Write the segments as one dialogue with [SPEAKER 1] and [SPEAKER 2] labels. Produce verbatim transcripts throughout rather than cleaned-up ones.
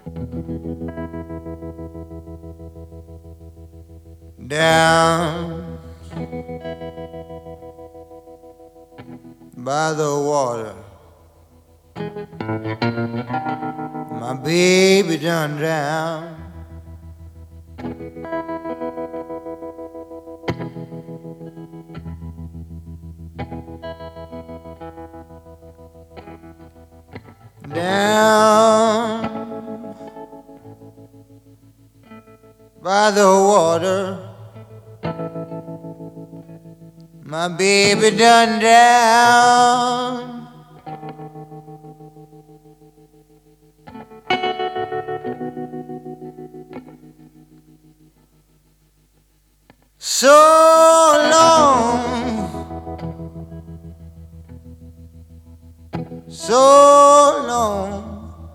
[SPEAKER 1] Down by the water, my baby done drowned. Down by the water, my baby done drowned. So long, so long,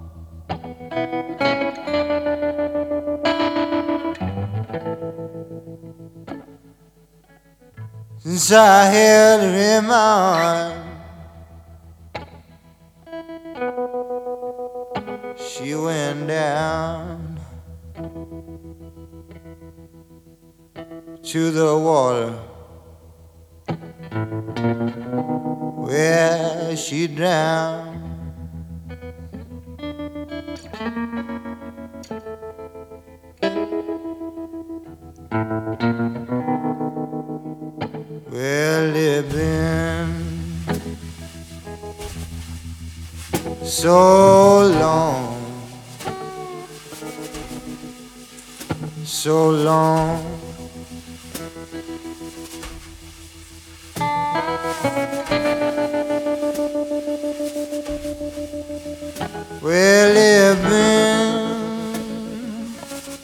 [SPEAKER 1] since I held her in my arms. She went down to the water where she drowned. Well, it's been so long, so long. Well, it's been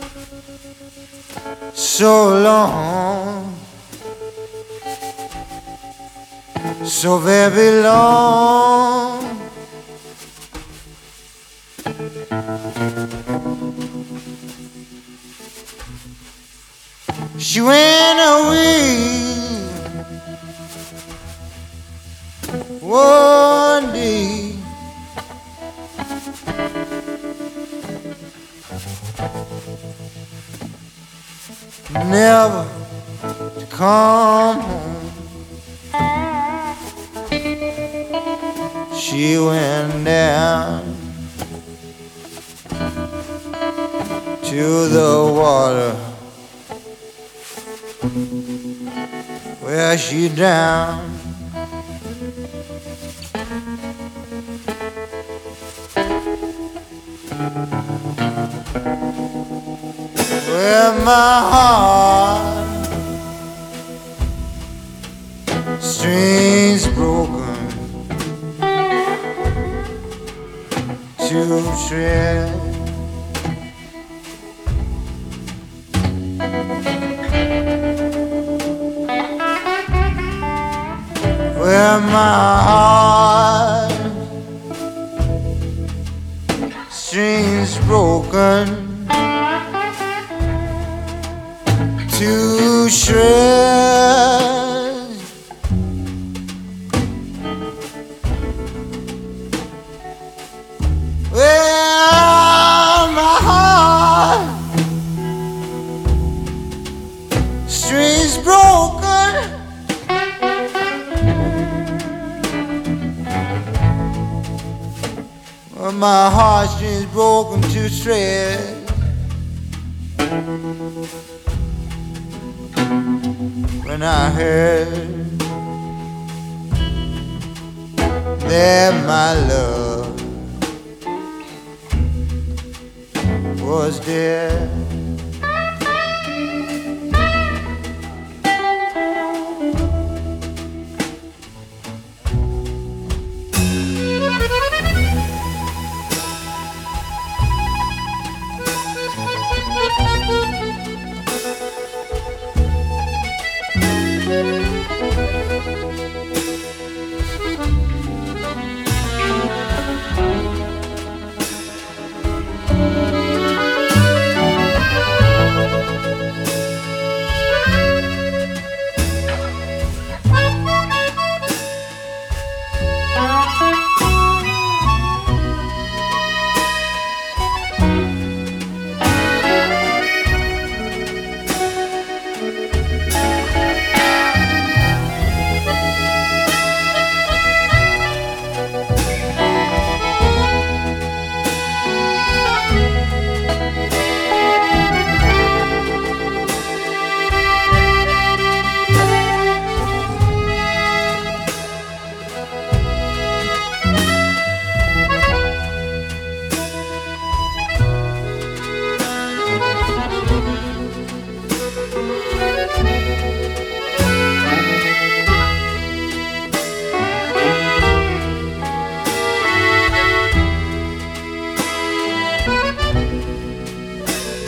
[SPEAKER 1] so long, so very long. She went away one day, never to come home. She went down to the water where she drowned. Where my heart strings broken to shreds. Where my heart strings broken to shreds. Where my heart strings broken where my heartstrings broken to shreds. When I heard that my love was dead.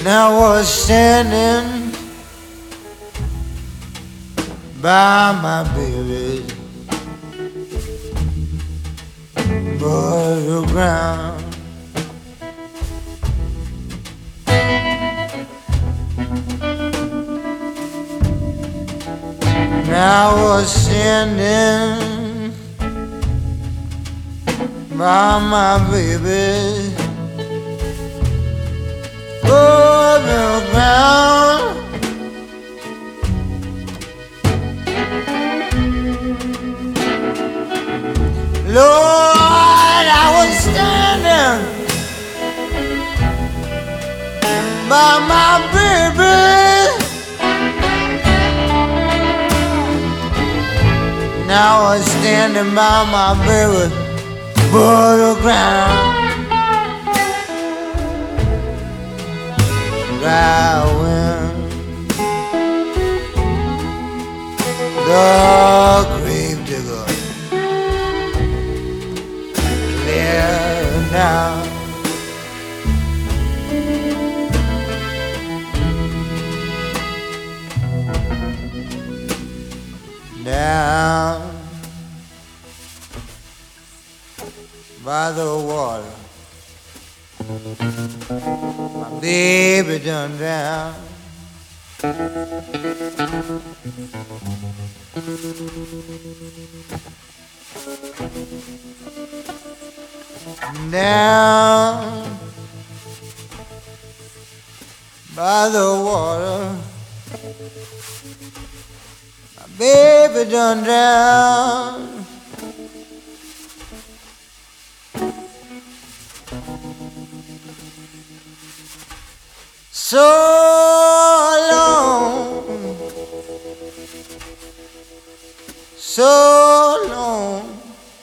[SPEAKER 1] And I was standing by my baby, burial ground. And I was standing by my baby, burial ground. Lord, I was standing by my baby. Now I was standing by my baby, burial ground. Right when the grave digger cleared now. Down by the water, my baby done down. Down by the water, baby done down. So long, so long,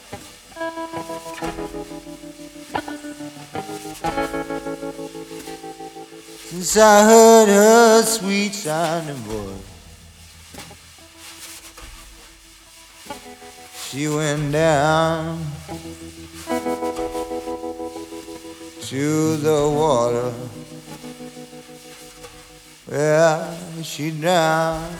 [SPEAKER 1] since I heard her sweet sounding voice. She went down to the water where she drowned.